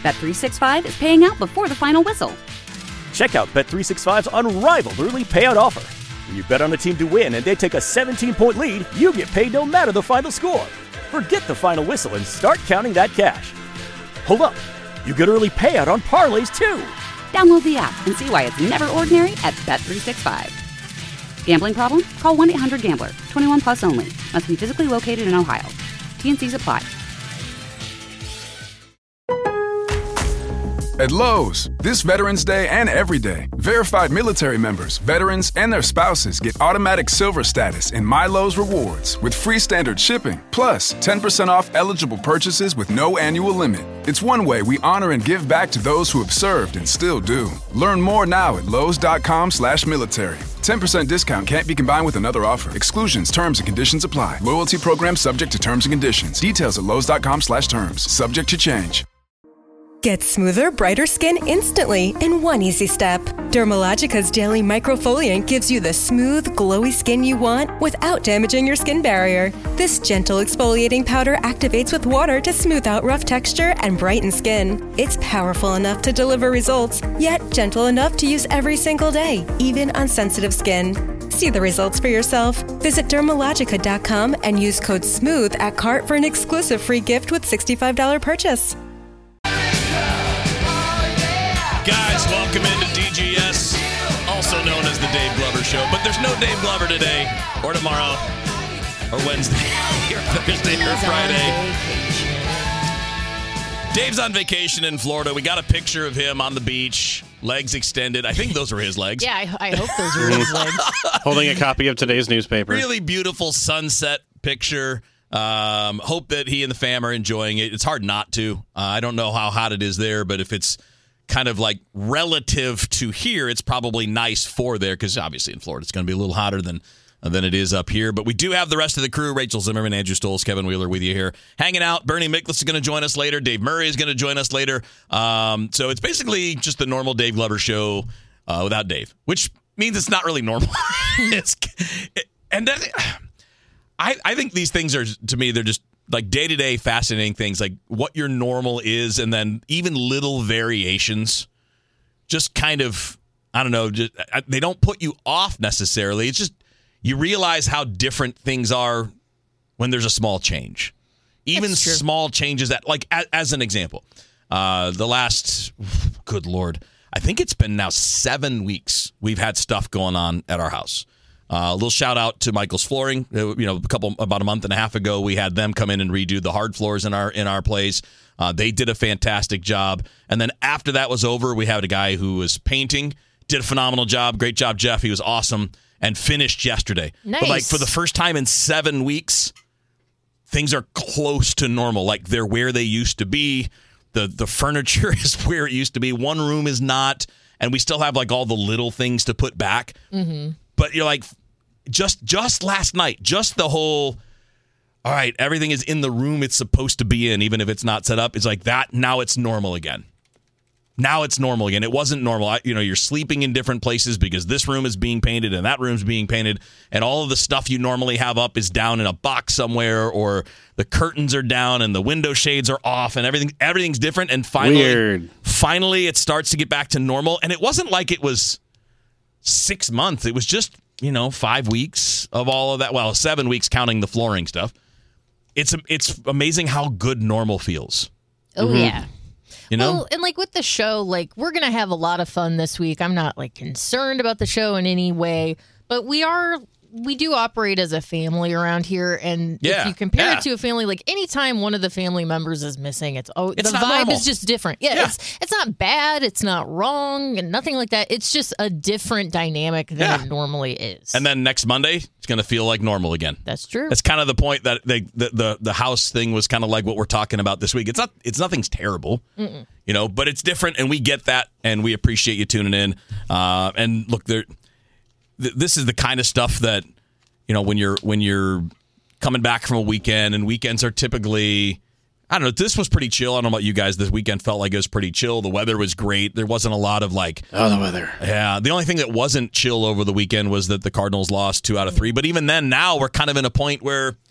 Bet365 is paying out before the final whistle. Check out Bet365's unrivaled early payout offer. When you bet on a team to win and they take a 17-point lead, you get paid no matter the final score. Forget the final whistle and start counting that cash. Hold up. You get early payout on parlays, too. Download the app and see why it's never ordinary at Bet365. Gambling problem? Call 1-800-GAMBLER. 21 plus only. Must be physically located in Ohio. T&Cs apply. At Lowe's, this Veterans Day and every day, verified military members, veterans, and their spouses get automatic silver status in My Lowe's Rewards with free standard shipping, plus 10% off eligible purchases with no annual limit. It's one way we honor and give back to those who have served and still do. Learn more now at lowes.com/military. 10% discount can't be combined with another offer. Exclusions, terms, and conditions apply. Loyalty program subject to terms and conditions. Details at lowes.com/terms. Subject to change. Get smoother, brighter skin instantly in one easy step. Dermalogica's daily microfoliant gives you the smooth, glowy skin you want without damaging your skin barrier. This gentle exfoliating powder activates with water to smooth out rough texture and brighten skin. It's powerful enough to deliver results, yet gentle enough to use every single day, even on sensitive skin. See the results for yourself. Visit Dermalogica.com and use code SMOOTH at cart for an exclusive free gift with $65 purchase. Guys, welcome into DGS, also known as the Dave Glover Show. But there's no Dave Glover today, or tomorrow, or Wednesday, or Thursday, or Friday. Dave's on vacation in Florida. We got a picture of him on the beach, legs extended. I think those were his legs. Yeah, I hope those were his legs. Holding a copy of today's newspaper. Really beautiful sunset picture. Hope that he and the fam are enjoying it. It's hard not to. I don't know how hot it is there, but if it's kind of like relative to here, it's probably nice for there, because obviously in Florida it's going to be a little hotter than it is up here. But we do have the rest of the crew: Rachel Zimmerman, Andrew Stoles, Kevin Wheeler with you here, hanging out. Bernie Miklasz is going to join us later. Dave Murray is going to join us later. So it's basically just the normal Dave Glover Show without Dave, which means it's not really normal. I think these things are, to me, they're just like day-to-day fascinating things, like what your normal is, and then even little variations just kind of, I don't know, they don't put you off necessarily. It's just you realize how different things are when there's a small change. Even small changes that, like, as an example, the last, good Lord, I think it's been now 7 weeks we've had stuff going on at our house. A little shout out to Michael's Flooring. About a month and a half ago, we had them come in and redo the hard floors in our place. They did a fantastic job. And then after that was over, we had a guy who was painting, did a phenomenal job. Great job, Jeff. He was awesome, and finished yesterday. Nice. But like for the first time in 7 weeks, things are close to normal. Like they're where they used to be. The furniture is where it used to be. One room is not, and we still have like all the little things to put back. Mm-hmm. But you're like, just last night, just the whole, all right, everything is in the room it's supposed to be in, even if it's not set up. It's like that. Now it's normal again. It wasn't normal. You're sleeping in different places because this room is being painted and that room's being painted, and all of the stuff you normally have up is down in a box somewhere, or the curtains are down and the window shades are off, and everything's different. And finally it starts to get back to normal. And it wasn't like it was 6 months. It was just 5 weeks of all of that. Well, 7 weeks counting the flooring stuff. It's amazing how good normal feels. Oh, yeah. Well, and like with the show, like we're going to have a lot of fun this week. I'm not like concerned about the show in any way, but we do operate as a family around here. And if you compare it to a family, like anytime one of the family members is missing, the vibe normal. is just different. Yeah. It's not bad. It's not wrong and nothing like that. It's just a different dynamic than it normally is. And then next Monday, it's going to feel like normal again. That's true. That's kind of the point that the house thing was kind of like what we're talking about this week. Nothing's terrible, but it's different, and we get that, and we appreciate you tuning in. And look, this is the kind of stuff that, when you're coming back from a weekend, and weekends are typically, I don't know, this was pretty chill. I don't know about you guys. This weekend felt like it was pretty chill. The weather was great. There wasn't a lot of like... Oh, the weather. Yeah. The only thing that wasn't chill over the weekend was that the Cardinals lost 2 out of 3. But even then, now we're kind of in a point where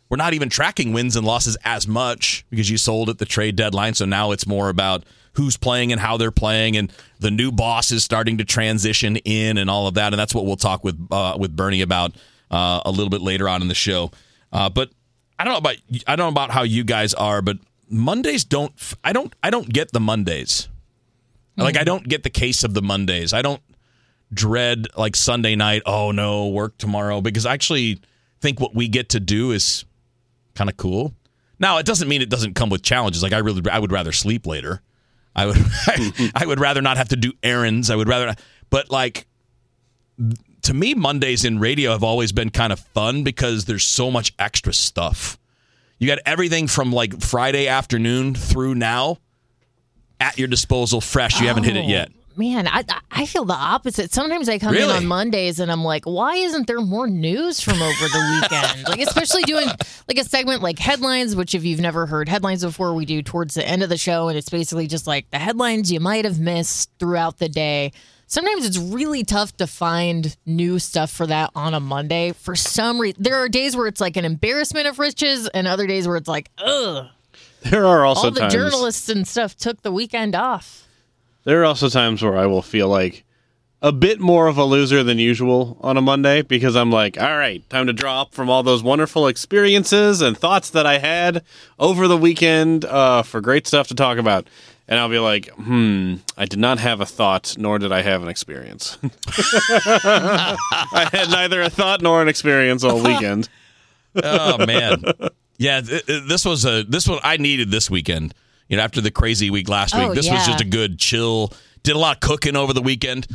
we're not even tracking wins and losses as much because you sold at the trade deadline. So now it's more about who's playing and how they're playing, and the new boss is starting to transition in and all of that. And that's what we'll talk with Bernie about a little bit later on in the show. But I don't know about how you guys are, but Mondays I don't get the Mondays. Like, I don't get the case of the Mondays. I don't dread like Sunday night, oh no, work tomorrow, because I actually think what we get to do is kind of cool. Now, it doesn't mean it doesn't come with challenges. Like, I would rather sleep later. I would rather not have to do errands. I would rather not, but like, to me, Mondays in radio have always been kind of fun because there's so much extra stuff. You got everything from like Friday afternoon through now at your disposal, fresh. You haven't hit it yet. Man, I feel the opposite. Sometimes I come in on Mondays and I'm like, why isn't there more news from over the weekend? Like, especially doing like a segment like Headlines, which if you've never heard Headlines before, we do towards the end of the show. And it's basically just like the headlines you might have missed throughout the day. Sometimes it's really tough to find new stuff for that on a Monday. For some reason, there are days where it's like an embarrassment of riches and other days where it's like, ugh. There are also all the journalists and stuff took the weekend off. There are also times where I will feel like a bit more of a loser than usual on a Monday because I'm like, all right, time to draw up from all those wonderful experiences and thoughts that I had over the weekend for great stuff to talk about. And I'll be like, I did not have a thought, nor did I have an experience. I had neither a thought nor an experience all weekend. Oh, man. Yeah, this one I needed this weekend. You know, after the crazy week last week, this was just a good chill. Did a lot of cooking over the weekend,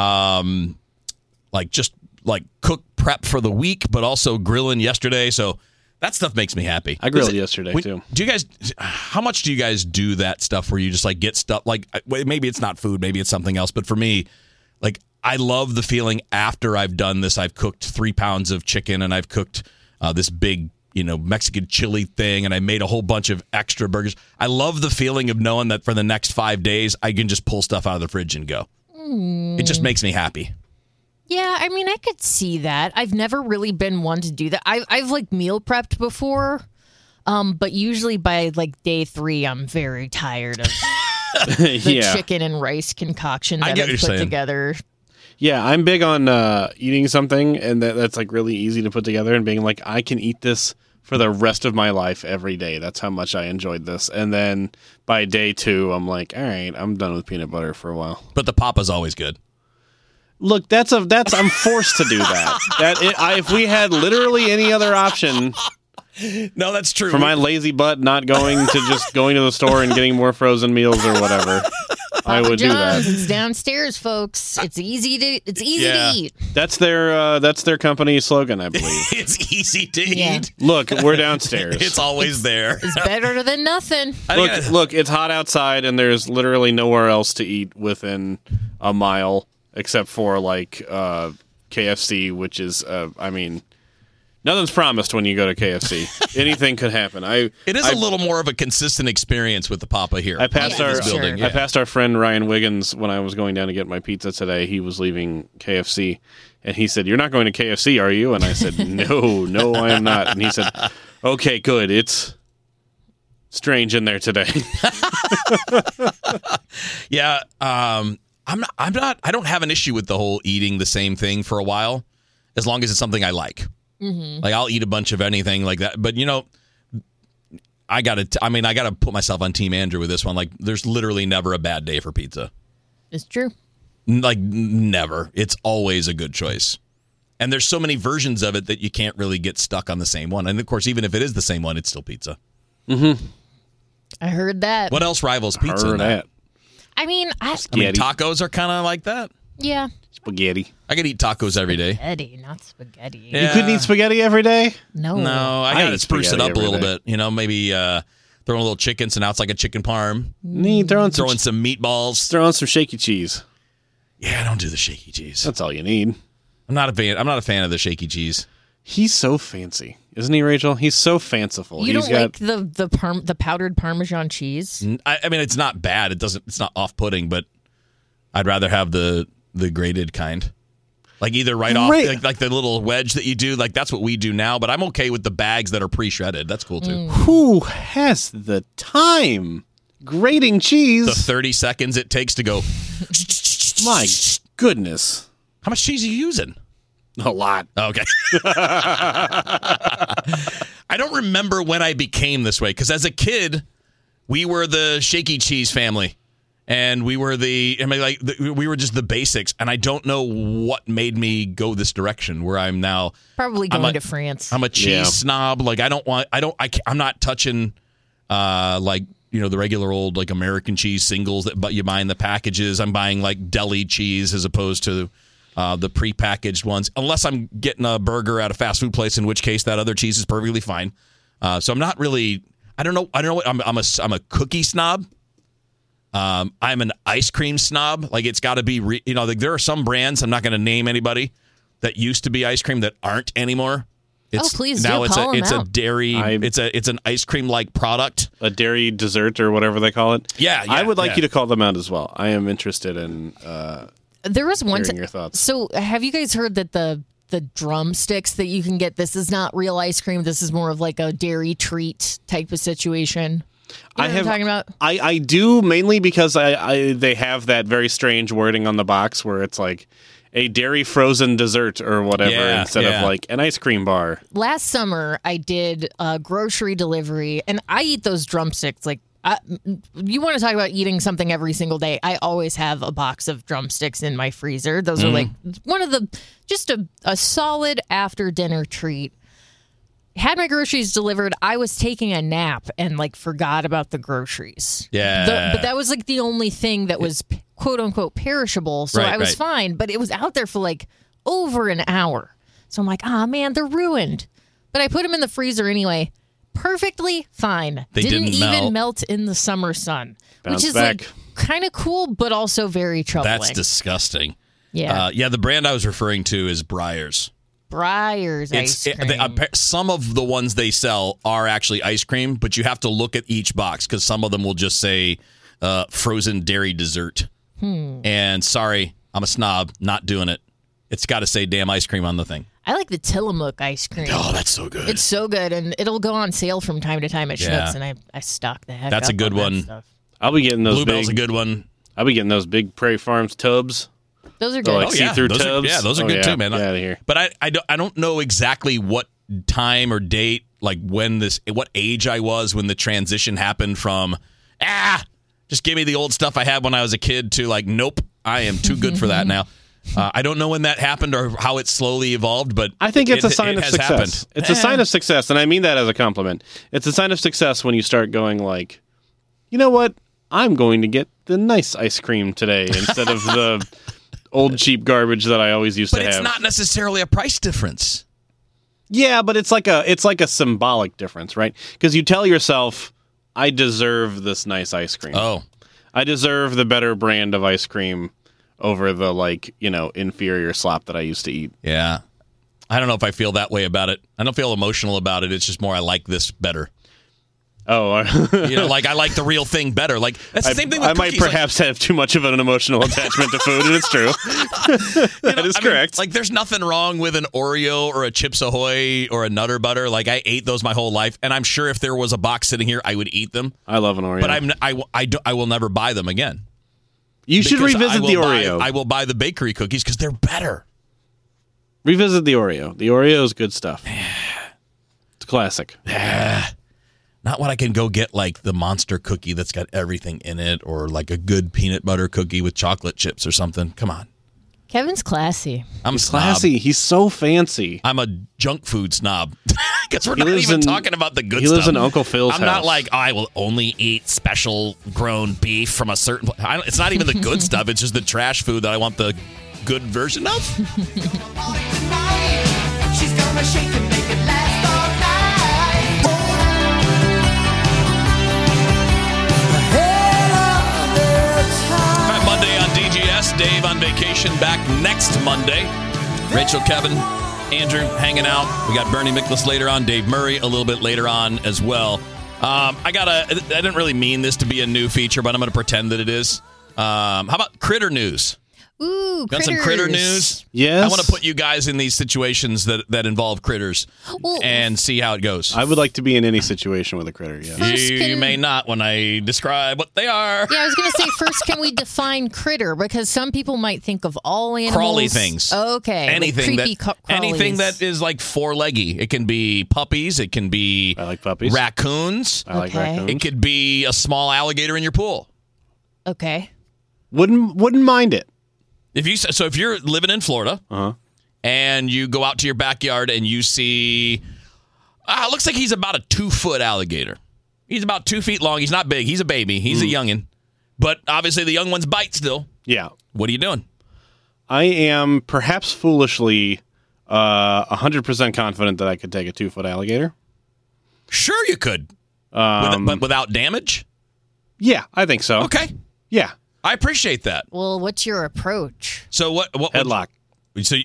cook prep for the week, but also grilling yesterday. So that stuff makes me happy. I grilled yesterday too. Do you guys? How much do you guys do that stuff where you just like get stuff? Like maybe it's not food, maybe it's something else. But for me, like I love the feeling after I've done this. I've cooked 3 pounds of chicken and I've cooked this big, Mexican chili thing, and I made a whole bunch of extra burgers. I love the feeling of knowing that for the next 5 days, I can just pull stuff out of the fridge and go. It just makes me happy. Yeah, I mean, I could see that. I've never really been one to do that. I've like meal prepped before, but usually by like day 3, I'm very tired of the chicken and rice concoction that I've put together. Yeah, I'm big on eating something, and that's like really easy to put together, and being like, I can eat this for the rest of my life every day. That's how much I enjoyed this. And then by day 2, I'm like, all right, I'm done with peanut butter for a while. But the Papa's always good. Look, I'm forced to do that. If we had literally any other option. No, that's true. For my lazy butt not going to the store and getting more frozen meals or whatever. I would do that. It's downstairs, folks. It's easy to eat. That's their company slogan, I believe. It's easy to eat. Look, we're downstairs. It's always there. It's better than nothing. Look, it's hot outside and there's literally nowhere else to eat within a mile except for like KFC, which is nothing's promised when you go to KFC. Anything could happen. It is a little more of a consistent experience with the Papa here. I passed I passed our friend Ryan Wiggins when I was going down to get my pizza today. He was leaving KFC, and he said, "You're not going to KFC, are you?" And I said, No, I am not. And he said, "Okay, good. It's strange in there today." Yeah, I'm not. I don't have an issue with the whole eating the same thing for a while, as long as it's something I like. Mm-hmm. Like I'll eat a bunch of anything like that, but I gotta put myself on Team Andrew with this one. Like, there's literally never a bad day for pizza. It's true. Like never. It's always a good choice, and there's so many versions of it that you can't really get stuck on the same one. And of course, even if it is the same one, it's still pizza. Mm-hmm. I heard that. What else rivals pizza? Heard that. I mean, tacos are kind of like that. Yeah. Spaghetti. I could eat tacos every day. Spaghetti, not spaghetti. Yeah. You couldn't eat spaghetti every day? No. I gotta spruce it up a little bit. Maybe throwing a little chicken, so now it's like a chicken parm. Throwing some meatballs. Throwing some shaky cheese. Yeah, I don't do the shaky cheese. That's all you need. I'm not a fan of the shaky cheese. He's so fancy, isn't he, Rachel? He's so fanciful. You don't like the powdered Parmesan cheese? I mean, it's not bad. It's not off-putting, but I'd rather have the grated kind. Like either right off, like the little wedge that you do. Like that's what we do now. But I'm okay with the bags that are pre-shredded. That's cool too. Who has the time grating cheese? The 30 seconds it takes to go. My goodness. How much cheese are you using? A lot. Okay. I don't remember when I became this way, because as a kid, we were the shaky cheese family. And we were we were just the basics, and I don't know what made me go this direction where I'm now probably going to France. I'm a cheese snob. Like I'm not touching the regular old like American cheese singles that you buy in the packages. I'm buying like deli cheese as opposed to the prepackaged ones, unless I'm getting a burger at a fast food place, in which case that other cheese is perfectly fine. So I'm not really. I don't know. I'm a cookie snob. I'm an ice cream snob. Like it's got to be, there are some brands, I'm not going to name anybody, that used to be ice cream that aren't anymore. Please now do. It's a dairy. It's an ice cream like product, a dairy dessert or whatever they call it. Yeah, I would like you to call them out as well. I am interested in. There was one. Hearing your thoughts. So, have you guys heard that the drumsticks that you can get? This is not real ice cream. This is more of like a dairy treat type of situation. You know what I'm talking about? I do, mainly because they have that very strange wording on the box where it's like a dairy frozen dessert or whatever instead of like an ice cream bar. Last summer, I did a grocery delivery, and I eat those drumsticks. Like, you want to talk about eating something every single day? I always have a box of drumsticks in my freezer. Those are like one of just a solid after dinner treat. Had my groceries delivered. I was taking a nap and like forgot about the groceries. Yeah. But that was like the only thing that was quote unquote perishable. So I was fine, but it was out there for like over an hour. So I'm like, man, they're ruined. But I put them in the freezer anyway. Perfectly fine. They didn't even melt in the summer sun. Bounce which is back. like kind of cool, but also very troubling. That's disgusting. Yeah. The brand I was referring to is Breyers. Breyers ice cream. Some of the ones they sell are actually ice cream, but you have to look at each box because some of them will just say frozen dairy dessert. And sorry, I'm a snob, not doing it. It's got to say damn ice cream on the thing. I like the Tillamook ice cream. Oh, that's so good. It's so good, and it'll go on sale from time to time at Schnucks, and I stock the heck That's up a good on one. that stuff. I'll be getting those. Bluebell's a good one. I'll be getting those big Prairie Farms tubs. Those are good. Like see-through tubs. Those are good too, man. Get out of here. But I don't know exactly what time or date, like what age I was when the transition happened from just give me the old stuff I had when I was a kid to like, nope, I am too good for that now. I don't know when that happened or how it slowly evolved, but I think it's a sign of success. Happened. It's a sign of success, and I mean that as a compliment. It's a sign of success when you start going like, you know what? I'm going to get the nice ice cream today instead of the old cheap garbage that I always used to have. But it's not necessarily a price difference. Yeah, but it's like a symbolic difference, right? Because you tell yourself, I deserve this nice ice cream. Oh. I deserve the better brand of ice cream over the inferior slop that I used to eat. Yeah. I don't know if I feel that way about it. I don't feel emotional about it. It's just more I like this better. Oh, like I like the real thing better. Like that's the same thing with cookies. I might perhaps have too much of an emotional attachment to food, and it's true. That is correct. Like there's nothing wrong with an Oreo or a Chips Ahoy or a Nutter Butter. Like I ate those my whole life, and I'm sure if there was a box sitting here, I would eat them. I love an Oreo, but I will never buy them again. You should revisit the Oreo. I will buy the bakery cookies because they're better. Revisit the Oreo. The Oreo is good stuff. It's a classic. Not what I can go get, like the monster cookie that's got everything in it, or like a good peanut butter cookie with chocolate chips or something. Come on. Kevin's classy. He's classy. He's so fancy. I'm a junk food snob. Because we're not even talking about the good stuff. He lives in Uncle Phil's house. I'm not like, I will only eat special grown beef from a certain... It's not even the good stuff. It's just the trash food that I want the good version of. She's gonna shake and make it last all night. All right, Monday on DGS. Dave on vacation, back next Monday. Rachel, Kevin, Andrew hanging out. We got Bernie Miklasz later on, Dave Murray a little bit later on as well. I didn't really mean this to be a new feature, but I'm going to pretend that it is. How about Critter News? Ooh, got some critter news. Yes. I want to put you guys in these situations that involve critters and see how it goes. I would like to be in any situation with a critter, yeah. You may not when I describe what they are. Yeah, I was going to say, first, can we define critter? Because some people might think of all animals. Crawly things. Okay. Anything, like creepy anything that is like four-leggy. It can be puppies. It can be I like puppies. Raccoons. I like Okay. raccoons. It could be a small alligator in your pool. Okay. Wouldn't mind it. If you're living in Florida and you go out to your backyard and you see, looks like he's about a 2-foot alligator. He's about 2 feet long. He's not big. He's a baby. He's a youngin'. But obviously the young ones bite still. Yeah. What are you doing? I am perhaps foolishly 100% confident that I could take a 2-foot alligator. Sure you could. But without damage? Yeah, I think so. Okay. Yeah. I appreciate that. Well, what's your approach? So what Headlock. So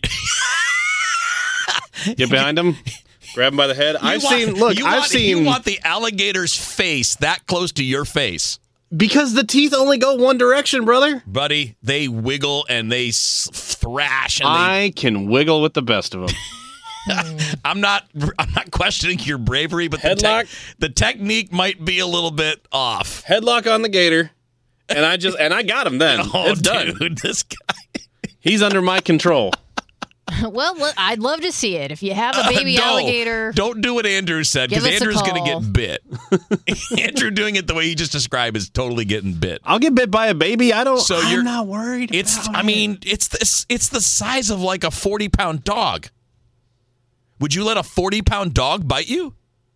Get behind him. Grab him by the head. You want the alligator's face that close to your face. Because the teeth only go one direction, brother. Buddy, they wiggle and they thrash. And I can wiggle with the best of them. I'm not questioning your bravery, but Headlock. the technique might be a little bit off. Headlock on the gator. And I got him then. Oh, It's done. dude, this guy. He's under my control. Well, I'd love to see it. If you have a baby alligator. Don't do what Andrew said, because Give us a Andrew's going to call. get bit. Andrew doing it the way he just described is totally getting bit. I'll get bit by a baby. I'm you're not worried. It's about it's the size of like a 40-pound dog. Would you let a 40-pound dog bite you?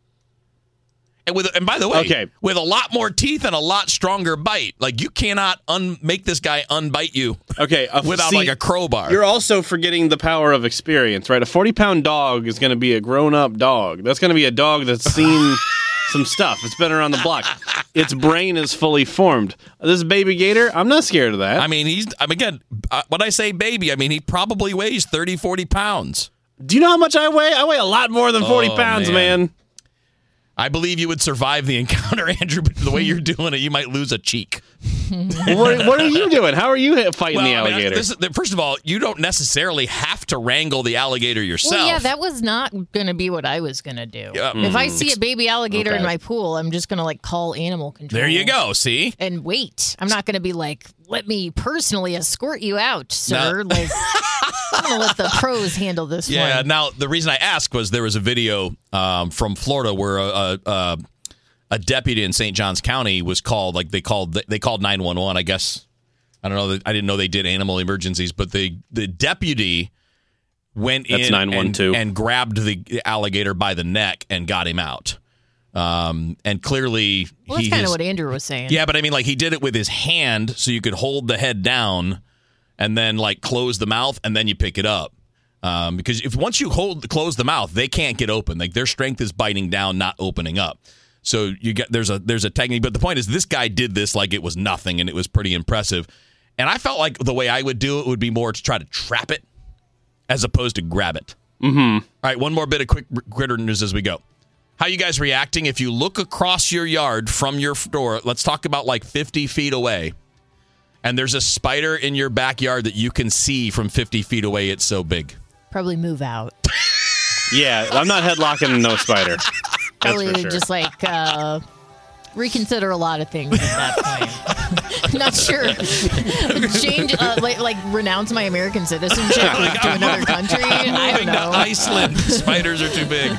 And by the way, with a lot more teeth and a lot stronger bite, like you cannot make this guy unbite you. Okay, without like a crowbar. You're also forgetting the power of experience, right? A 40-pound dog is going to be a grown-up dog. That's going to be a dog that's seen some stuff. It's been around the block. Its brain is fully formed. This baby gator, I'm not scared of that. I mean, when I say baby, I mean he probably weighs 30, 40 pounds. Do you know how much I weigh? I weigh a lot more than 40 pounds, man. I believe you would survive the encounter, Andrew, but the way you're doing it, you might lose a cheek. What are you doing? How are you fighting the alligator? First of all, you don't necessarily have to wrangle the alligator yourself. Well, yeah, that was not going to be what I was going to do. If I see a baby alligator in my pool, I'm just going to call animal control. There you go, see? And wait. I'm not going to be like, let me personally escort you out, sir. No. I'm going to let the pros handle this one. Yeah, now the reason I asked was there was a video from Florida where a deputy in St. Johns County was called, they called 911, I guess. I don't know. I didn't know they did animal emergencies, but the deputy went in and grabbed the alligator by the neck and got him out. And clearly, that's kind of what Andrew was saying. Yeah, but I mean, he did it with his hand so you could hold the head down and then close the mouth and then you pick it up. Because once you close the mouth, they can't get open. Their strength is biting down, not opening up. So there's a technique. But the point is, this guy did this like it was nothing, and it was pretty impressive. And I felt like the way I would do it would be more to try to trap it as opposed to grab it. Mm-hmm. All right, one more bit of quick critter news as we go. How you guys reacting if you look across your yard from your door? Let's talk about 50 feet away. And there's a spider in your backyard that you can see from 50 feet away. It's so big. Probably move out. Yeah, I'm not headlocking no spider. Probably That's for sure. just reconsider a lot of things at that point. Not sure. Change, renounce my American citizenship to another country. I don't Moving to know. Iceland. Spiders are too big.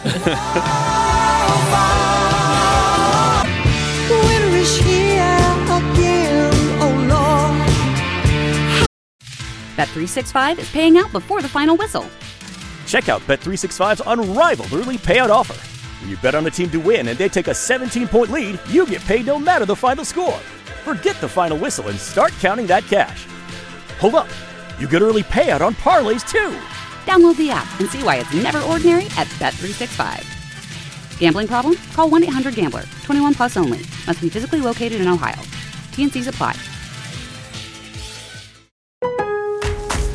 Winter is here again, oh Lord. Bet365 is paying out before the final whistle. Check out Bet365's unrivaled early payout offer. When you bet on a team to win and they take a 17-point lead, you get paid no matter the final score. Forget the final whistle and start counting that cash. Hold up. You get early payout on parlays, too. Download the app and see why it's never ordinary at Bet365. Gambling problem? Call 1-800-GAMBLER. 21 plus only. Must be physically located in Ohio. T&Cs apply.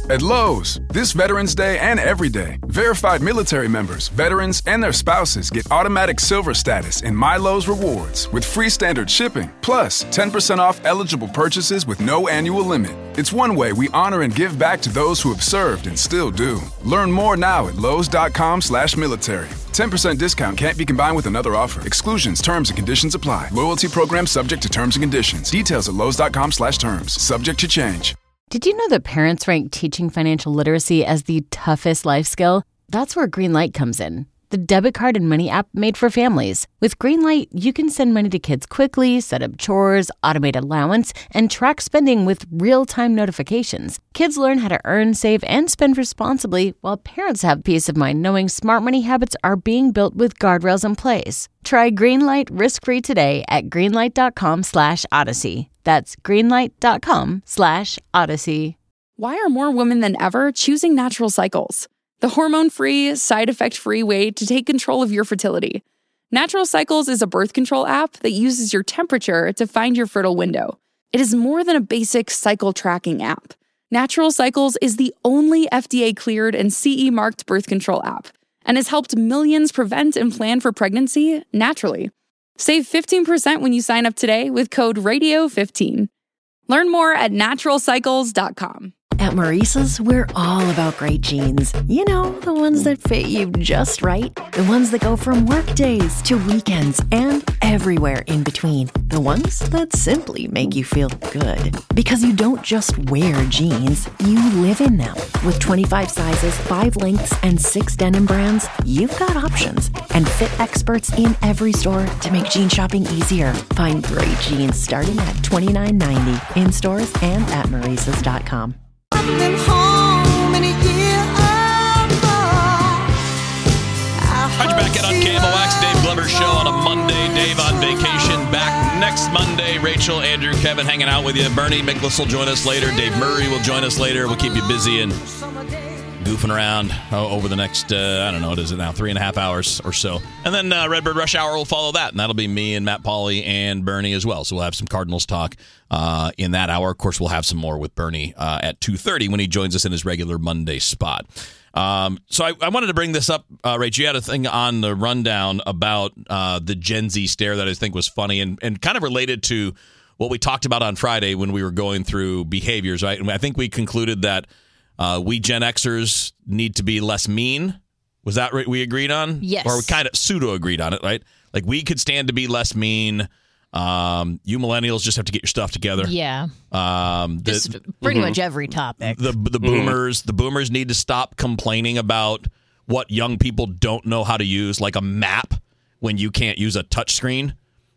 At Lowe's, this Veterans Day and every day, verified military members, veterans, and their spouses get automatic silver status in My Lowe's Rewards with free standard shipping, plus 10% off eligible purchases with no annual limit. It's one way we honor and give back to those who have served and still do. Learn more now at lowes.com/military. 10% discount can't be combined with another offer. Exclusions, terms, and conditions apply. Loyalty program subject to terms and conditions. Details at lowes.com/terms. Subject to change. Did you know that parents rank teaching financial literacy as the toughest life skill? That's where Greenlight comes in. The debit card and money app made for families. With Greenlight, you can send money to kids quickly, set up chores, automate allowance, and track spending with real-time notifications. Kids learn how to earn, save, and spend responsibly, while parents have peace of mind knowing smart money habits are being built with guardrails in place. Try Greenlight risk-free today at greenlight.com/odyssey. That's greenlight.com/odyssey. Why are more women than ever choosing Natural Cycles? The hormone-free, side-effect-free way to take control of your fertility. Natural Cycles is a birth control app that uses your temperature to find your fertile window. It is more than a basic cycle tracking app. Natural Cycles is the only FDA-cleared and CE-marked birth control app and has helped millions prevent and plan for pregnancy naturally. Save 15% when you sign up today with code RADIO15. Learn more at naturalcycles.com. At Maurice's, we're all about great jeans. You know, the ones that fit you just right. The ones that go from work days to weekends and everywhere in between. The ones that simply make you feel good. Because you don't just wear jeans, you live in them. With 25 sizes, 5 lengths, and 6 denim brands, you've got options. And fit experts in every store to make jean shopping easier. Find great jeans starting at $29.90 in stores and at Maurice's.com. How'd you back it on Cable Wax? Dave Glover Show on a Monday. Dave on vacation. Back next Monday. Rachel, Andrew, Kevin hanging out with you. Bernie Miklas will join us later. Dave Murray will join us later. We'll keep you busy and goofing around over the next, I don't know, what is it now, 3.5 hours or so. And then Redbird Rush Hour will follow that, and that'll be me and Matt Pauley and Bernie as well. So we'll have some Cardinals talk in that hour. Of course, we'll have some more with Bernie at 2:30 when he joins us in his regular Monday spot. So I wanted to bring this up, Rach. You had a thing on the rundown about the Gen Z stare that I think was funny and kind of related to what we talked about on Friday when we were going through behaviors, right? And I think we concluded that we Gen Xers need to be less mean. Was that what we agreed on? Yes. Or we kind of pseudo-agreed on it, right? Like we could stand to be less mean. You millennials just have to get your stuff together. Yeah. Just pretty much every topic. The boomers need to stop complaining about what young people don't know how to use, like a map when you can't use a touchscreen.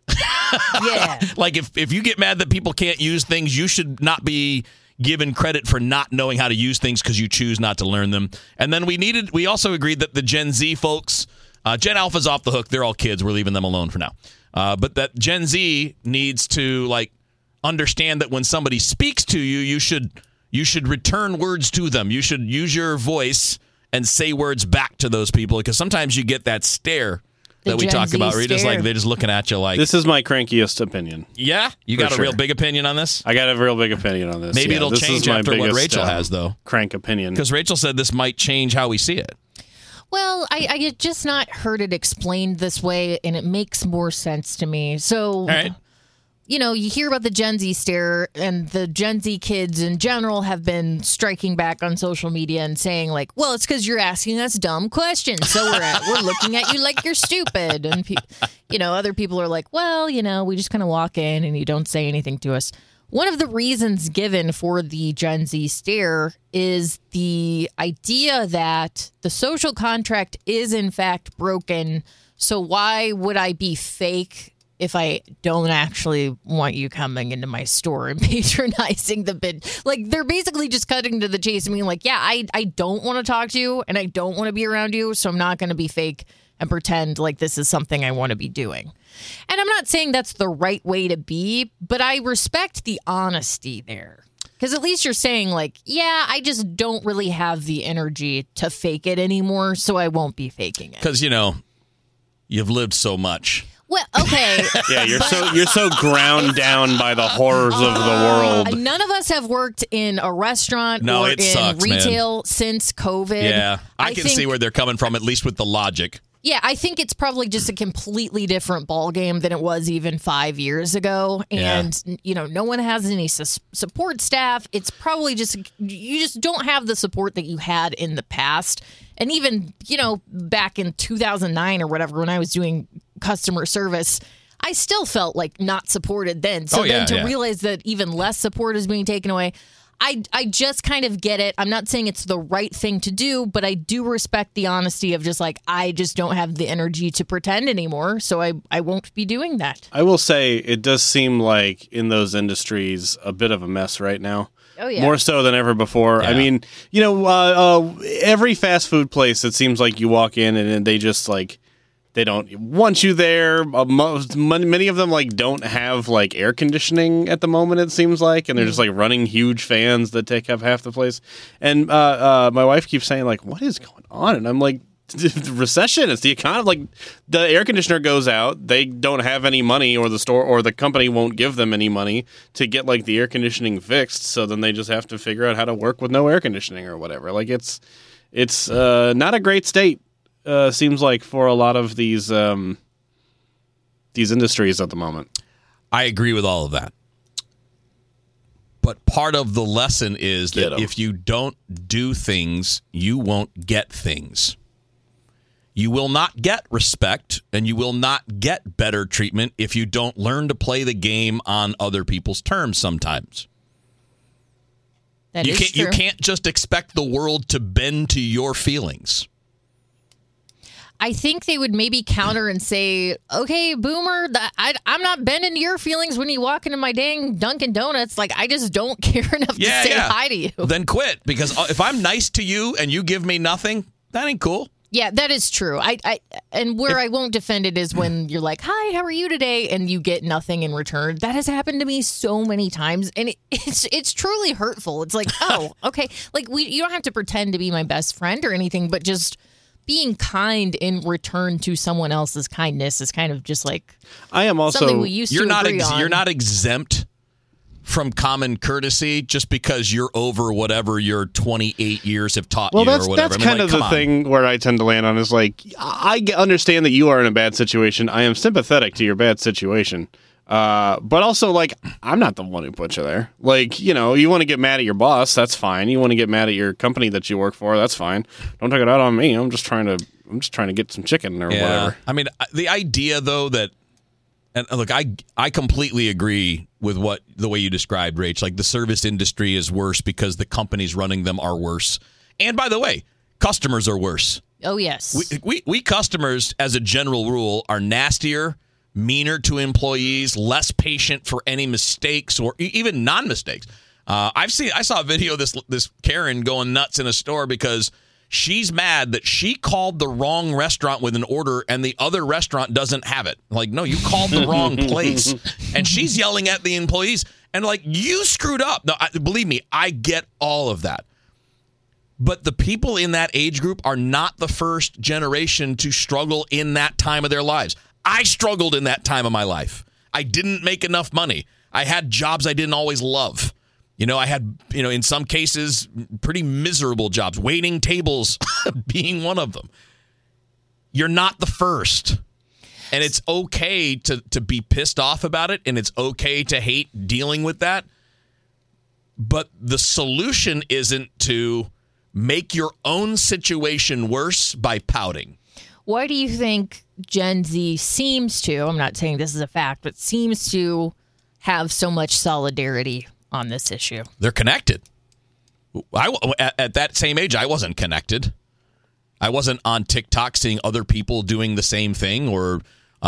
Yeah. Like if you get mad that people can't use things, you should not be given credit for not knowing how to use things because you choose not to learn them. And then we also agreed that the Gen Z folks, Gen Alpha's off the hook. They're all kids. We're leaving them alone for now. But that Gen Z needs to understand that when somebody speaks to you, you should return words to them. You should use your voice and say words back to those people, because sometimes you get that stare that we talk about, where they're just looking at you like. This is my crankiest opinion. Yeah? You got a real big opinion on this? I got a real big opinion on this. Maybe it'll change after what Rachel has, though. Crank opinion. Because Rachel said this might change how we see it. Well, I had just not heard it explained this way, and it makes more sense to me. So, all right. You know, you hear about the Gen Z stare, and the Gen Z kids in general have been striking back on social media and saying, like, well, it's because you're asking us dumb questions, so we're looking at you like you're stupid. And, other people are like, well, we just kind of walk in and you don't say anything to us. One of the reasons given for the Gen Z stare is the idea that the social contract is, in fact, broken. So why would I be fake if I don't actually want you coming into my store and patronizing the bid? Like, they're basically just cutting to the chase and being like, yeah, I don't want to talk to you and I don't want to be around you, so I'm not going to be fake and pretend like this is something I want to be doing. And I'm not saying that's the right way to be, but I respect the honesty there. Because at least you're saying, like, yeah, I just don't really have the energy to fake it anymore, so I won't be faking it. Because, you've lived so much. Well, okay. Yeah, you're so ground down by the horrors of the world. None of us have worked in a restaurant or it in sucks, retail since COVID. Yeah, I can see where they're coming from, at least with the logic. Yeah, I think it's probably just a completely different ballgame than it was even 5 years ago. And, no one has any support staff. It's probably just, you just don't have the support that you had in the past. And even, back in 2009 or whatever, when I was doing customer service, I still felt like not supported then. So realize that even less support is being taken away, I just kind of get it. I'm not saying it's the right thing to do, but I do respect the honesty of just like, I just don't have the energy to pretend anymore, so I won't be doing that. I will say it does seem like in those industries a bit of a mess right now. Oh, yeah. More so than ever before. Yeah. I mean, every fast food place, it seems like you walk in and they just like, they don't want you there. Many of them don't have air conditioning at the moment, it seems like, and they're just running huge fans that take up half the place. And my wife keeps saying what is going on? And I'm like, the recession. It's the economy. The air conditioner goes out. They don't have any money, or the store or the company won't give them any money to get the air conditioning fixed. So then they just have to figure out how to work with no air conditioning or whatever. It's not a great state. Seems like for a lot of these industries at the moment. I agree with all of that. But part of the lesson is that if you don't do things, you won't get things. You will not get respect, and you will not get better treatment if you don't learn to play the game on other people's terms sometimes. That is true. You can't just expect the world to bend to your feelings. I think they would maybe counter and say, okay, Boomer, I'm not bending to your feelings when you walk into my dang Dunkin' Donuts. I just don't care enough to say hi to you. Then quit, because if I'm nice to you and you give me nothing, that ain't cool. Yeah, that is true. I won't defend it is when you're like, hi, how are you today? And you get nothing in return. That has happened to me so many times. And it's truly hurtful. It's like, oh, okay. You don't have to pretend to be my best friend or anything, but just being kind in return to someone else's kindness is kind of just I am also something we used to agree on. You're not exempt from common courtesy just because you're over whatever your 28 years have taught you or whatever. That's kind of the thing where I tend to land on is I understand that you are in a bad situation. I am sympathetic to your bad situation. But also, I'm not the one who put you there. You want to get mad at your boss, that's fine. You want to get mad at your company that you work for, that's fine. Don't take it out on me. I'm just trying to get some chicken or whatever. I mean, the idea though that, and look, I completely agree with the way you described, Rach. The service industry is worse because the companies running them are worse. And by the way, customers are worse. Oh yes, we customers, as a general rule, are nastier, meaner to employees, less patient for any mistakes or even non-mistakes. I saw a video of this Karen going nuts in a store because she's mad that she called the wrong restaurant with an order and the other restaurant doesn't have it. No, you called the wrong place. And she's yelling at the employees and you screwed up. No, believe me, I get all of that. But the people in that age group are not the first generation to struggle in that time of their lives. I struggled in that time of my life. I didn't make enough money. I had jobs I didn't always love. I had, in some cases, pretty miserable jobs, waiting tables being one of them. You're not the first. And it's okay to be pissed off about it, and it's okay to hate dealing with that. But the solution isn't to make your own situation worse by pouting. Why do you think Gen Z seems to, I'm not saying this is a fact, but seems to have so much solidarity on this issue? They're connected. At that same age, I wasn't connected. I wasn't on TikTok seeing other people doing the same thing or,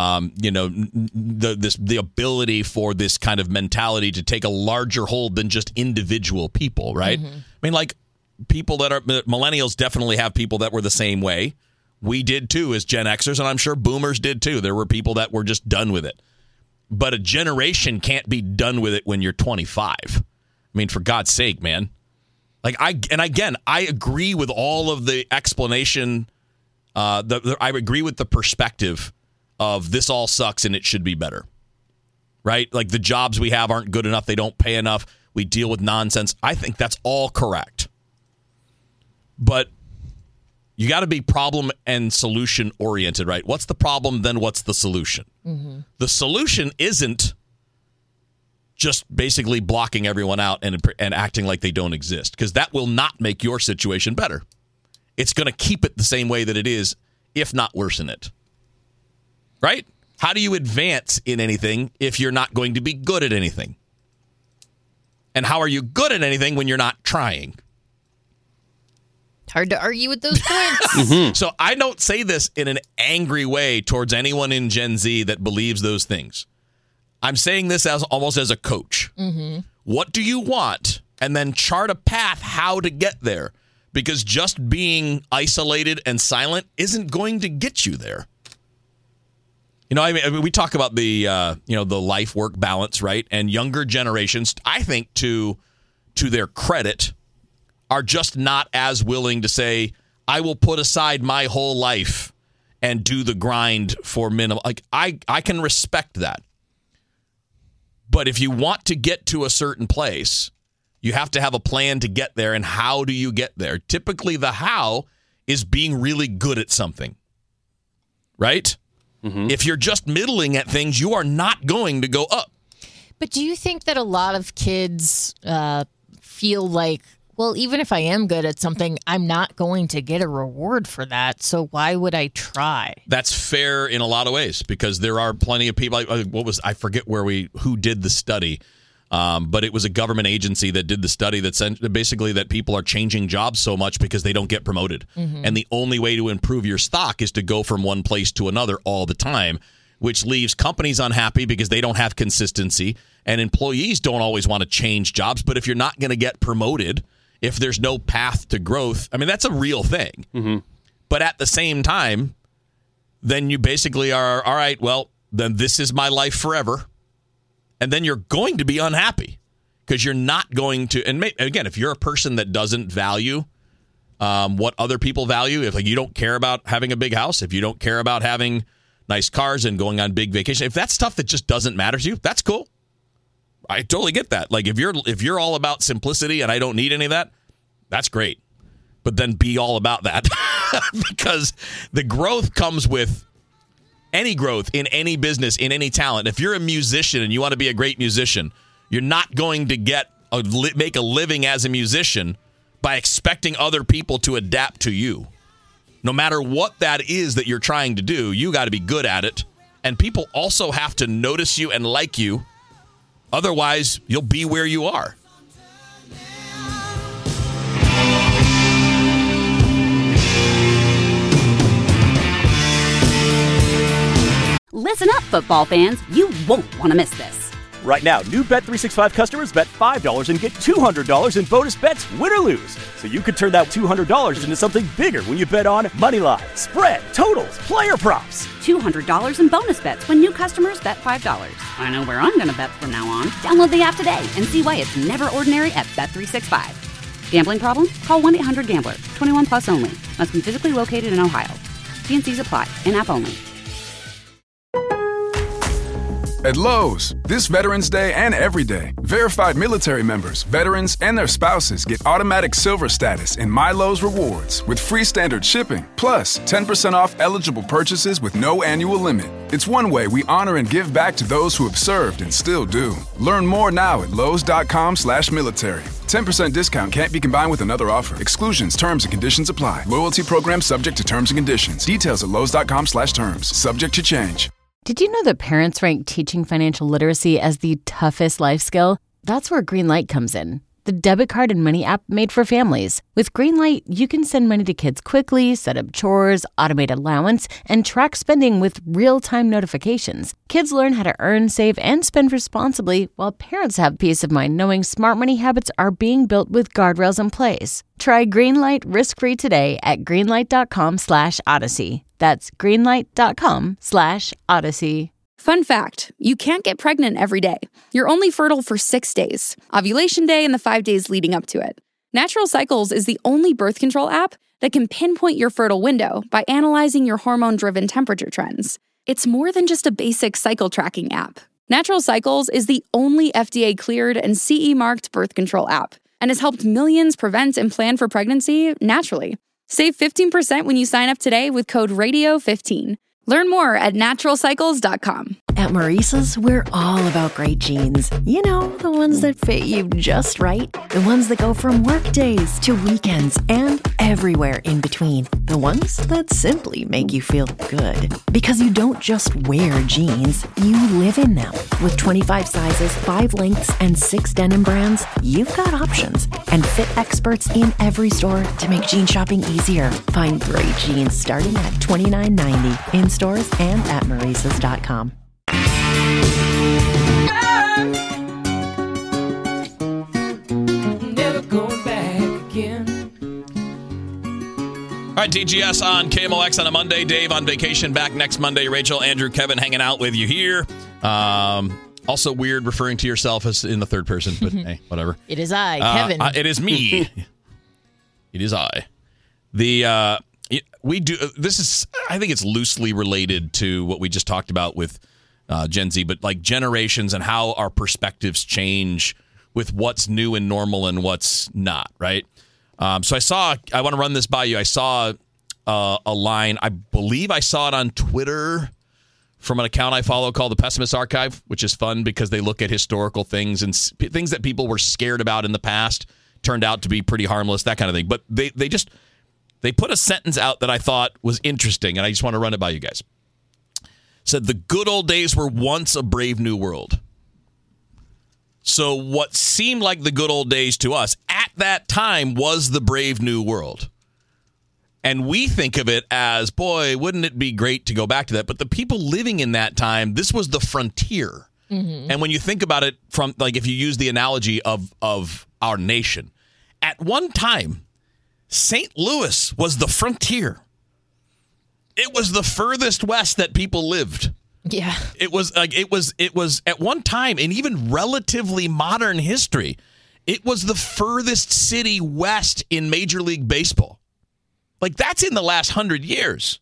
the ability for this kind of mentality to take a larger hold than just individual people, right? Mm-hmm. I mean, people that are millennials definitely have people that were the same way. We did too as Gen Xers, and I'm sure boomers did too. There were people that were just done with it. But a generation can't be done with it when you're 25. I mean, for God's sake, man. I agree with all of the explanation. I agree with the perspective of this all sucks and it should be better, right? Like the jobs we have aren't good enough. They don't pay enough. We deal with nonsense. I think that's all correct. But you got to be problem and solution oriented, right? What's the problem? Then what's the solution? Mm-hmm. The solution isn't just basically blocking everyone out and acting like they don't exist, because that will not make your situation better. It's going to keep it the same way that it is, if not worsen it. Right? How do you advance in anything if you're not going to be good at anything? And how are you good at anything when you're not trying? Hard to argue with those points. Mm-hmm. So I don't say this in an angry way towards anyone in Gen Z that believes those things. I'm saying this as almost as a coach. Mm-hmm. What do you want? And then chart a path how to get there. Because just being isolated and silent isn't going to get you there. You know, I mean, we talk about the the life-work balance, right? And younger generations, I think, to their credit, are just not as willing to say, I will put aside my whole life and do the grind for minimum. Like, I can respect that. But if you want to get to a certain place, you have to have a plan to get there. And how do you get there? Typically, the how is being really good at something, right? Mm-hmm. If you're just middling at things, you are not going to go up. But do you think that a lot of kids feel like, well, even if I am good at something, I'm not going to get a reward for that, so why would I try? That's fair in a lot of ways, because there are plenty of people. I forget who did the study, but it was a government agency that did the study that said basically that people are changing jobs so much because they don't get promoted. Mm-hmm. And the only way to improve your stock is to go from one place to another all the time, which leaves companies unhappy because they don't have consistency, and employees don't always want to change jobs. But if you're not going to get promoted, if there's no path to growth, I mean, that's a real thing. Mm-hmm. But at the same time, then you basically are, all right, well, then this is my life forever. And then you're going to be unhappy because you're not going to. And again, if you're a person that doesn't value what other people value, if you don't care about having a big house, if you don't care about having nice cars and going on big vacation, if that's stuff that just doesn't matter to you, that's cool. I totally get that. Like if you're all about simplicity and I don't need any of that, that's great. But then be all about that because the growth comes with any growth in any business, in any talent. If you're a musician and you want to be a great musician, you're not going to make a living as a musician by expecting other people to adapt to you. No matter what that is that you're trying to do, you got to be good at it. And people also have to notice you and like you. Otherwise, you'll be where you are. Listen up, football fans. You won't want to miss this. Right now, new Bet365 customers bet $5 and get $200 in bonus bets, win or lose. So you could turn that $200 into something bigger when you bet on moneyline, spread, totals, player props. $200 in bonus bets when new customers bet $5. I know where I'm going to bet from now on. Download the app today and see why it's never ordinary at Bet365. Gambling problem? Call 1-800-GAMBLER. 21 plus only. Must be physically located in Ohio. T&Cs apply. In-app only. At Lowe's, this Veterans Day and every day, verified military members, veterans, and their spouses get automatic silver status in My Lowe's Rewards with free standard shipping, plus 10% off eligible purchases with no annual limit. It's one way we honor and give back to those who have served and still do. Learn more now at Lowes.com/military. 10% discount can't be combined with another offer. Exclusions, terms, and conditions apply. Loyalty program subject to terms and conditions. Details at Lowes.com/terms. Subject to change. Did you know that parents rank teaching financial literacy as the toughest life skill? That's where Greenlight comes in, the debit card and money app made for families. With Greenlight, you can send money to kids quickly, set up chores, automate allowance, and track spending with real-time notifications. Kids learn how to earn, save, and spend responsibly, while parents have peace of mind knowing smart money habits are being built with guardrails in place. Try Greenlight risk-free today at greenlight.com/Odyssey. That's greenlight.com/Odyssey. Fun fact, you can't get pregnant every day. You're only fertile for 6 days, ovulation day and the 5 days leading up to it. Natural Cycles is the only birth control app that can pinpoint your fertile window by analyzing your hormone-driven temperature trends. it's more than just a basic cycle tracking app. Natural Cycles is the only FDA-cleared and CE-marked birth control app and has helped millions prevent and plan for pregnancy naturally. Save 15% when you sign up today with code RADIO15. Learn more at naturalcycles.com. At Maurice's, we're all about great jeans. You know, the ones that fit you just right. The ones that go from work days to weekends and everywhere in between. The ones that simply make you feel good. Because you don't just wear jeans, you live in them. With 25 sizes, 5 lengths, and 6 denim brands, you've got options. And fit experts in every store to make jean shopping easier. Find great jeans starting at $29.90 in stores and at Maurices.com. Never going back again. All right, TGS on KMOX on a Monday. Dave on vacation, back next Monday. Rachel, Andrew, Kevin hanging out with you here. Also weird referring to yourself as in the third person, but hey, whatever. It is I, Kevin. It is me. It is I. We do. This is. I think it's loosely related to what we just talked about with Gen Z, but like generations and how our perspectives change with what's new and normal and what's not. Right. So I want to run this by you. I saw a line. I believe I saw it on Twitter from an account I follow called the Pessimist Archive, which is fun because they look at historical things and things that people were scared about in the past turned out to be pretty harmless, that kind of thing. But they put a sentence out that I thought was interesting, and I just want to run it by you guys. It said, the good old days were once a brave new world. So what seemed like the good old days to us at that time was the brave new world. And we think of it as, boy, wouldn't it be great to go back to that? But the people living in that time, this was the frontier. Mm-hmm. And when you think about it from, like, if you use the analogy of our nation, at one time, St. Louis was the frontier. It was the furthest west that people lived. Yeah. It was at one time in even relatively modern history, it was the furthest city west in Major League Baseball. Like, that's in the last 100 years.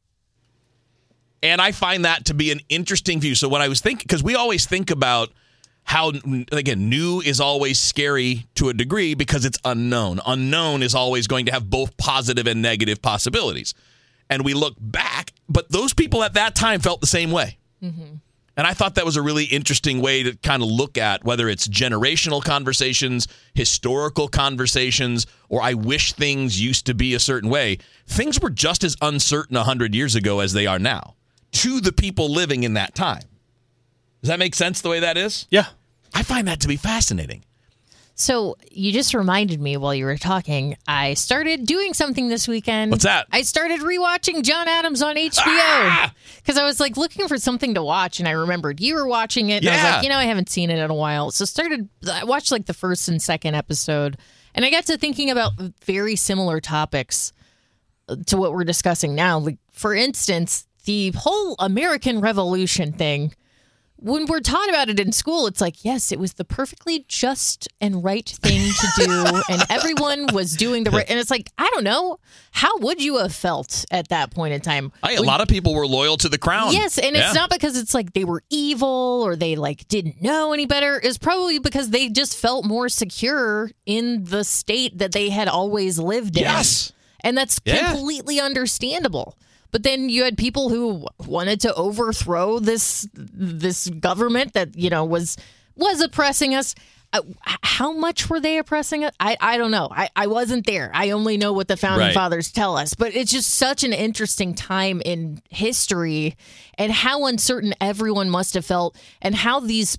And I find that to be an interesting view. So when I was thinking, because we always think about how, again, new is always scary to a degree because it's unknown. Unknown is always going to have both positive and negative possibilities. And we look back, but those people at that time felt the same way. Mm-hmm. And I thought that was a really interesting way to kind of look at whether it's generational conversations, historical conversations, or I wish things used to be a certain way. Things were just as uncertain 100 years ago as they are now to the people living in that time. Does that make sense the way that is? Yeah. I find that to be fascinating. So you just reminded me while you were talking, I started doing something this weekend. What's that? I started rewatching John Adams on HBO because I was like looking for something to watch, and I remembered you were watching it, and I was like, I haven't seen it in a while. So I watched like the first and second episode, and I got to thinking about very similar topics to what we're discussing now. Like, for instance, the whole American Revolution thing. When we're taught about it in school, it's like, yes, it was the perfectly just and right thing to do, and everyone was doing the right. And it's like, I don't know, how would you have felt at that point in time? A lot of people were loyal to the crown. Yes, and it's not because it's like they were evil or they like didn't know any better. It's probably because they just felt more secure in the state that they had always lived in. Yes, and that's completely understandable. But then you had people who wanted to overthrow this government that, was oppressing us. How much were they oppressing us? I don't know. I wasn't there. I only know what the founding fathers tell us. But it's just such an interesting time in history and how uncertain everyone must have felt and how these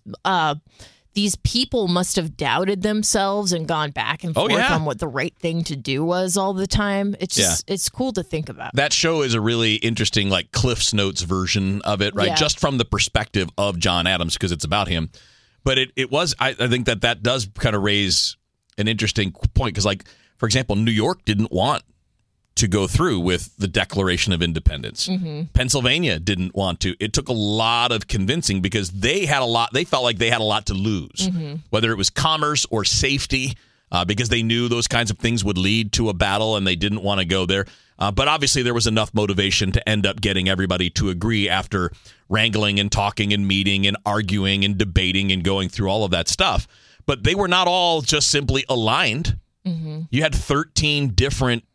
people must have doubted themselves and gone back and forth on what the right thing to do was all the time. It's just, it's cool to think about. That show is a really interesting, like, Cliff's Notes version of it, right? Yeah. Just from the perspective of John Adams, because it's about him. But it was, I think that does kind of raise an interesting point, because, like, for example, New York didn't want to go through with the Declaration of Independence. Mm-hmm. Pennsylvania didn't want to. It took a lot of convincing because they felt like they had a lot to lose, whether it was commerce or safety. because they knew those kinds of things would lead to a battle and they didn't want to go there. But obviously there was enough motivation to end up getting everybody to agree after wrangling and talking and meeting and arguing and debating and going through all of that stuff. But they were not all just simply aligned. Mm-hmm. You had 13 different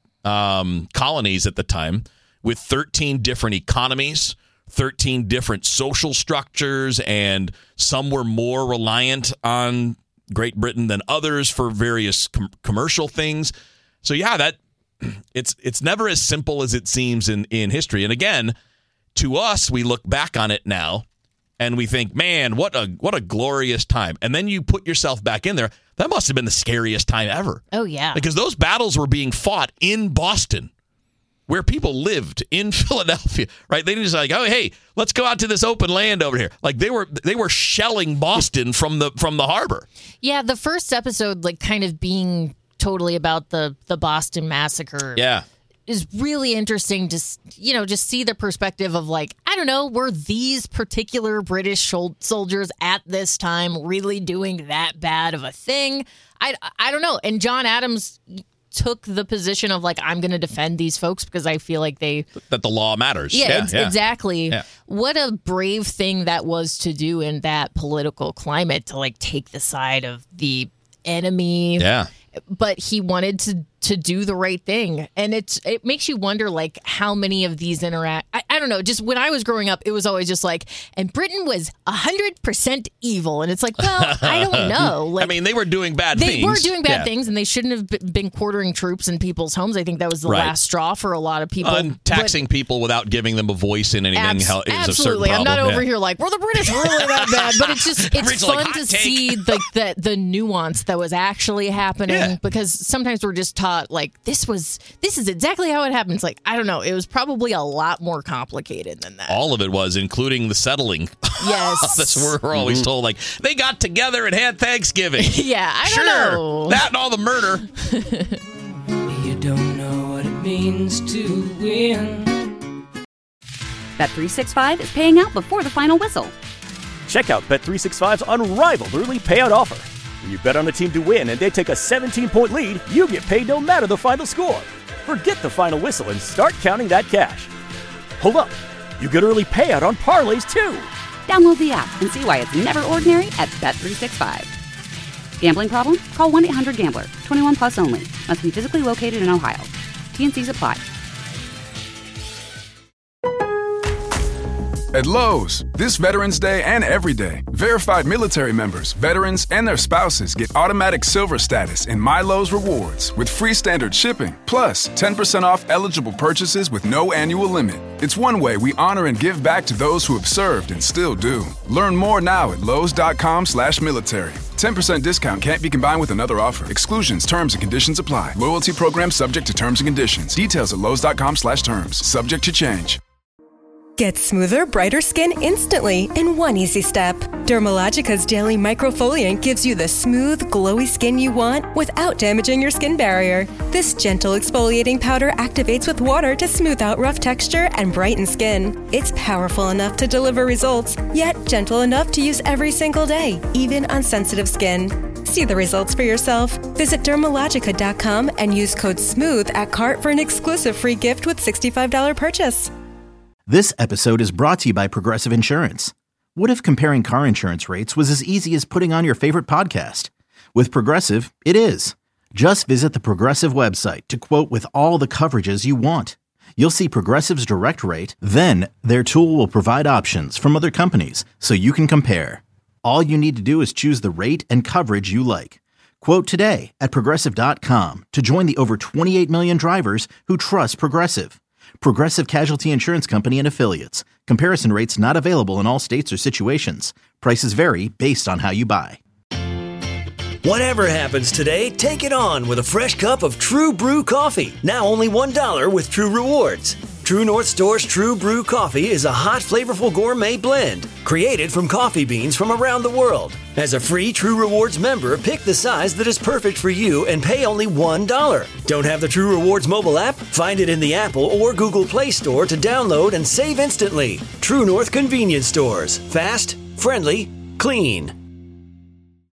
colonies at the time with 13 different economies, 13 different social structures, and some were more reliant on Great Britain than others for various commercial things. So yeah, that it's never as simple as it seems in history. And again, to us, we look back on it now and we think, man, what a glorious time. And then you put yourself back in there. That must have been the scariest time ever. Oh, yeah. Because those battles were being fought in Boston, where people lived in Philadelphia, right? They just like, oh, hey, let's go out to this open land over here. Like they were shelling Boston from the harbor. Yeah, the first episode, like kind of being totally about the Boston Massacre. Yeah. Is really interesting to, just see the perspective of like, I don't know, were these particular British soldiers at this time really doing that bad of a thing? I don't know. And John Adams took the position of like, I'm going to defend these folks because I feel like that the law matters. Yeah, exactly. Yeah. What a brave thing that was to do in that political climate, to like take the side of the enemy. Yeah. But he wanted to do the right thing. And it makes you wonder, like, how many of these interact. I don't know. Just when I was growing up, it was always just like, and Britain was 100% evil. And it's like, well, I don't know. Like, I mean, they were doing bad things. They were doing bad things, and they shouldn't have been quartering troops in people's homes. I think that was the last straw for a lot of people. Taxing people without giving them a voice in anything is a certain problem. Absolutely. I'm not over here like, well, the British were really that bad. But it's fun like, to see the nuance that was actually happening, because sometimes we're just taught like this is exactly how it happens. Like, I don't know. It was probably a lot more complicated than that. All of it was, including the settling. Yes. That's what we're always told. Like, they got together and had Thanksgiving. Yeah, I don't know. That and all the murder. You don't know what it means to win. Bet365 is paying out before the final whistle. Check out Bet365's unrivaled early payout offer. When you bet on a team to win and they take a 17-point lead, you get paid no matter the final score. Forget the final whistle and start counting that cash. Hold up. You get early payout on parlays, too. Download the app and see why it's never ordinary at Bet365. Gambling problem? Call 1-800-GAMBLER. 21 plus only. Must be physically located in Ohio. T&Cs apply. At Lowe's, this Veterans Day and every day, verified military members, veterans, and their spouses get automatic silver status in My Lowe's Rewards with free standard shipping, plus 10% off eligible purchases with no annual limit. It's one way we honor and give back to those who have served and still do. Learn more now at Lowe's.com/military. 10% discount can't be combined with another offer. Exclusions, terms, and conditions apply. Loyalty program subject to terms and conditions. Details at Lowe's.com/terms. Subject to change. Get smoother, brighter skin instantly in one easy step. Dermalogica's Daily Microfoliant gives you the smooth, glowy skin you want without damaging your skin barrier. This gentle exfoliating powder activates with water to smooth out rough texture and brighten skin. It's powerful enough to deliver results, yet gentle enough to use every single day, even on sensitive skin. See the results for yourself. Visit Dermalogica.com and use code SMOOTH at cart for an exclusive free gift with $65 purchase. This episode is brought to you by Progressive Insurance. What if comparing car insurance rates was as easy as putting on your favorite podcast? With Progressive, it is. Just visit the Progressive website to quote with all the coverages you want. You'll see Progressive's direct rate, then their tool will provide options from other companies so you can compare. All you need to do is choose the rate and coverage you like. Quote today at Progressive.com to join the over 28 million drivers who trust Progressive. Progressive Casualty Insurance Company and Affiliates. Comparison rates not available in all states or situations. Prices vary based on how you buy. Whatever happens today, take it on with a fresh cup of True Brew coffee. Now only $1 with True Rewards. True North Store's True Brew coffee is a hot, flavorful gourmet blend created from coffee beans from around the world. As a free True Rewards member, pick the size that is perfect for you and pay only $1. Don't have the True Rewards mobile app? Find it in the Apple or Google Play Store to download and save instantly. True North Convenience Stores. Fast, friendly, clean.